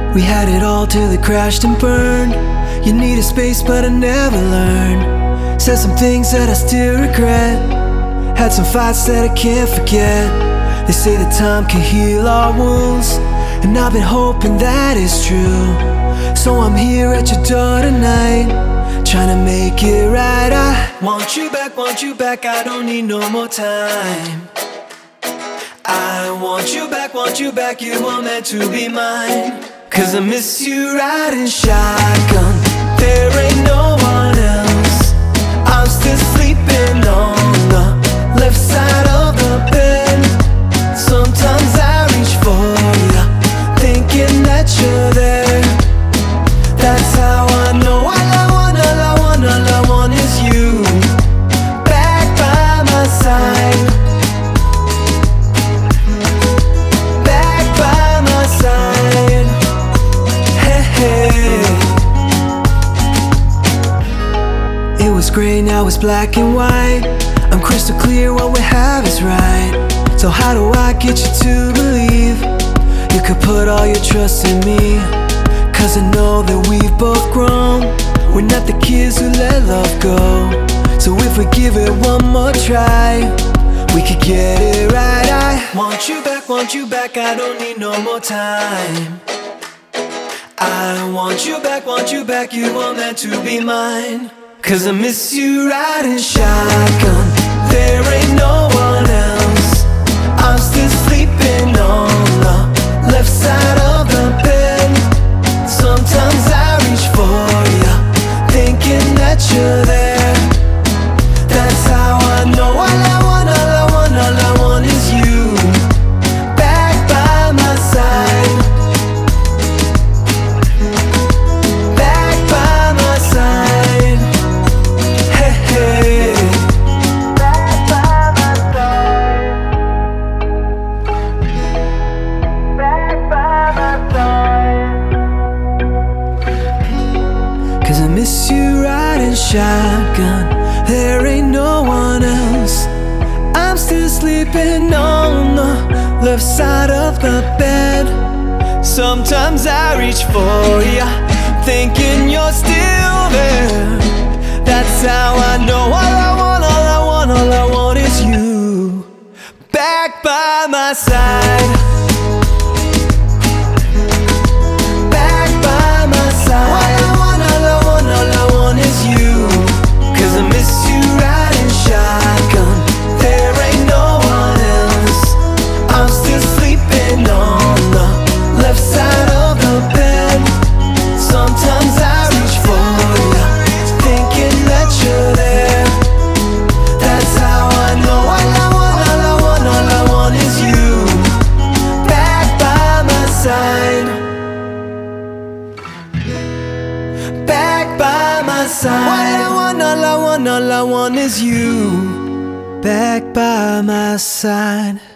We had it all till it crashed and burned. You needed space but I never learned. Said some things that I still regret. Had some fights that I can't forget. They say that time can heal our wounds, and I've been hoping that is true. So I'm here at your door tonight, trying to make it right. I want you back, I don't need no more time. I want you back, you were meant to be mine. Cause I miss you riding shotgun, there ain't no one else. I'm still sleeping on the left side of the bed. Sometimes I reach for you, thinking that you're there. That's how I know all I want is you, back by my side, back by my side. Hey, hey. It was gray, now it's black and white. I'm crystal clear, what we have is right. So how do I get you to believe you could put all your trust in me? Cause I know that we've both grown. We're not the kids who let love go. So if we give it one more try, we could get it right. I want you back, I don't need no more time. I want you back, you were meant to be mine. Cause I miss you riding shotgun, there ain't no one else. I'm still sleeping on the left side of the bed. Sometimes I reach for you, thinking that you're there. That's how I know all I want is you, back by my side, back by my side. Hey, hey. Back by my side, back by my side. Cause I miss you riding shotgun, there ain't no one else. I'm still sleeping on the left side of the bed. Sometimes I reach for ya, thinking you're still there. That's how I know all I want is you, back by my side, back by my side. All I want is you. Cause I miss you riding shotgun, there ain't no one else. I'm still sleeping on the left side of the bed. Sometimes I reach for you, thinking that you're there. That's how I know all I want is you, back by my side, back by my side. All I want is you, back by my side.